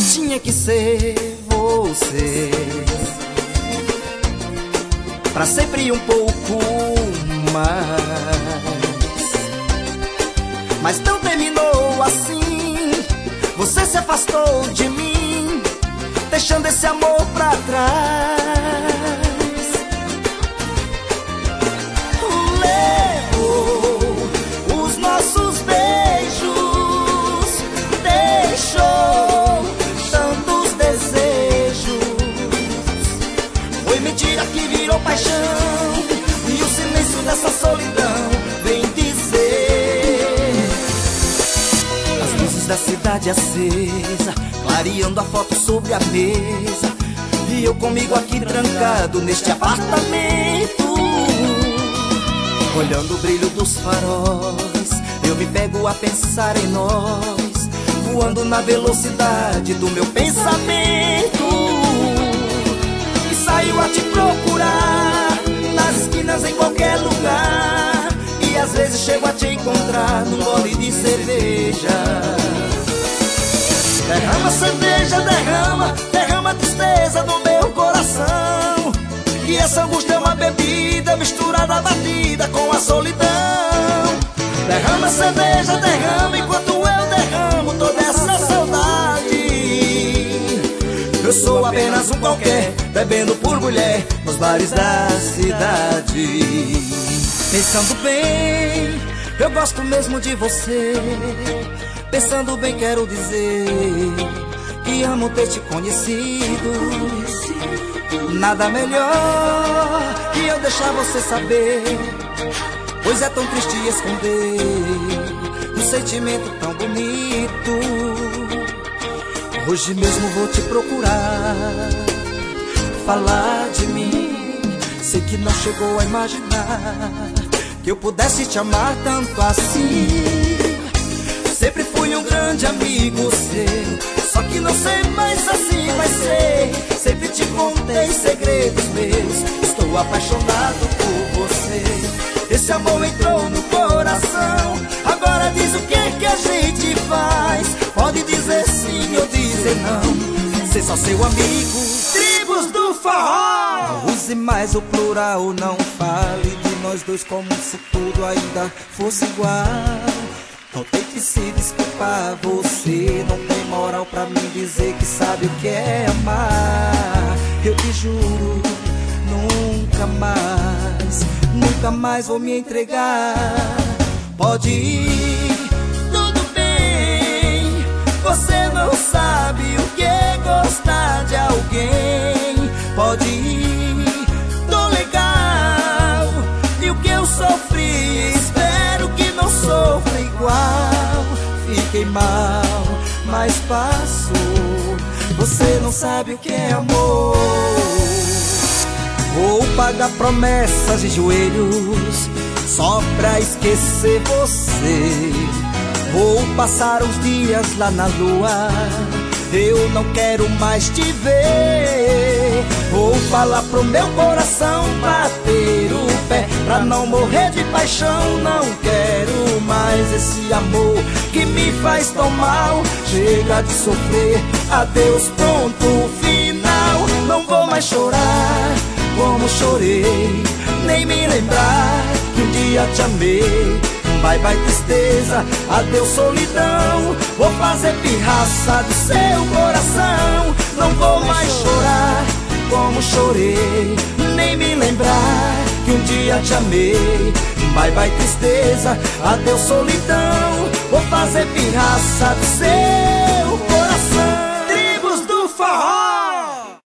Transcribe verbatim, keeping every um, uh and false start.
tinha que ser você, pra sempre um pouco mais. Mas não terminou assim, você se afastou de mim, deixando esse amor pra trás. Levou os nossos beijos, deixou tantos desejos. Foi mentira que virou paixão, e o silêncio dessa solidão vem dizer. As luzes da cidade acesa, clareando a foto sobre a mesa, e eu comigo aqui trancado neste apartamento, olhando o brilho dos faróis. Eu me pego a pensar em nós, voando na velocidade do meu pensamento. E saio a te procurar nas esquinas, em qualquer lugar, e às vezes chego a te encontrar num gole de cerveja. Derrama cerveja, derrama, derrama a tristeza do meu coração, que essa angústia é uma bebida misturada, batida com a solidão. Derrama cerveja, derrama, enquanto eu derramo toda essa saudade. Eu sou apenas um qualquer, bebendo por mulher nos bares da cidade. Pensando bem, eu gosto mesmo de você. Pensando bem, quero dizer que amo ter te conhecido. Nada melhor que eu deixar você saber, pois é tão triste esconder um sentimento tão bonito. Hoje mesmo vou te procurar, falar de mim. Sei que não chegou a imaginar que eu pudesse te amar tanto assim. Sempre fui um grande amigo seu, só que não sei mais assim vai ser. Sempre te contei segredos meus, estou apaixonado por você. Esse amor entrou no coração, agora diz o que é que a gente faz. Pode dizer sim ou dizer não, ser só seu amigo. Tribos do forró, use mais o plural, não fale de nós dois como se tudo ainda fosse igual. Não tente se desculpar, você não tem moral pra mim dizer que sabe o que é amar. Eu te juro, nunca mais, nunca mais vou me entregar. Pode ir, tudo bem, você não sabe o que é gostar de alguém. Pode ir, tô legal, e o que eu sofri, espero que não sofra igual. Fiquei mal, mas passou, você não sabe o que é amor. Vou pagar promessas de joelhos só pra esquecer você. Vou passar os dias lá na lua, eu não quero mais te ver. Vou falar pro meu coração bater o pé, pra não morrer de paixão. Não quero mais esse amor que me faz tão mal. Chega de sofrer, adeus, pronto, final. Não vou mais chorar como chorei, nem me lembrar que um dia te amei. Bye bye tristeza, adeus solidão. Vou fazer pirraça do seu coração. Não vou mais chorar como chorei, nem me lembrar que um dia te amei. Bye bye tristeza, adeus solidão. Vou fazer pirraça do seu